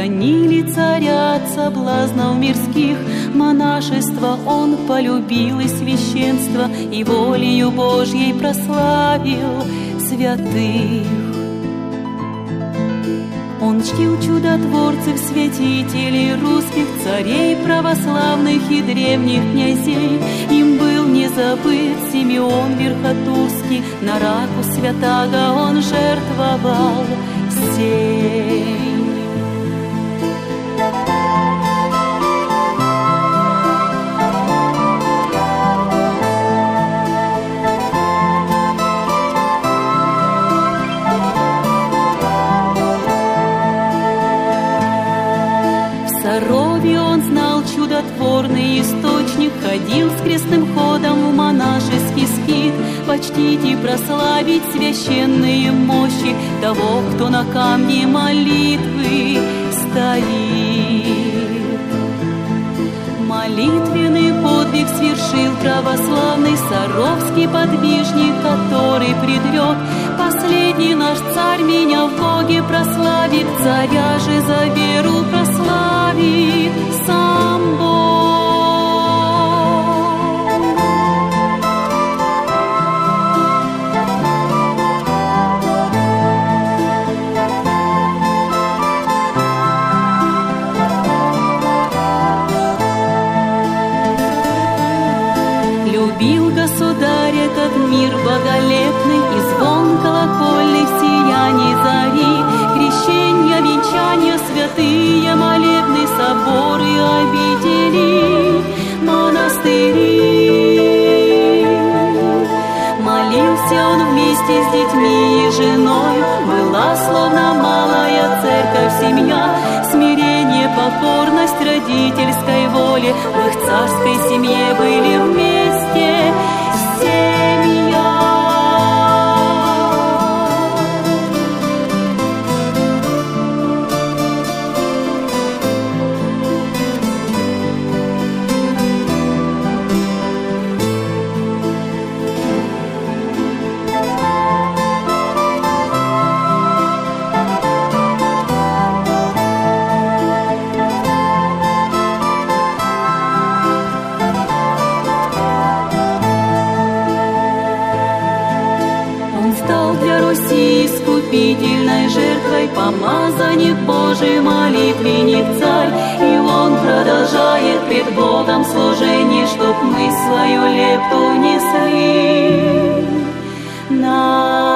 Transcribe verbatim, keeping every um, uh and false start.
Хранили царя от соблазнов мирских, монашество он полюбил и священство, и волею Божьей прославил святых. Он чтил чудотворцев, святителей русских, царей православных и древних князей. Им был не забыт Симеон Верхотурский, на раку святаго он жертвовал сей. Здоровье он знал чудотворный источник, ходил с крестным ходом в монашеский скит, почтить и прославить священные мощи того, кто на камне молитвы стоит. Молитвенный подвиг свершил православный Саровский подвижник, который предрек: последний наш царь меня в Боге прославит, царя же за веру прославит сам Бог. Любил государь этот мир боголепный, и звон колокольный в сиянии зари, крещенья, венчания, святые молебны, соборы, обители, монастыри. Молился он вместе с детьми и женой, была словно малая церковь, семья, смирение, покорность родительской воле, в их царской семье были вместе семья. Искупительной жертвой, помазанник Божий, молитвенник царь, и он продолжает пред Богом служение, чтоб мы свою лепту внесли на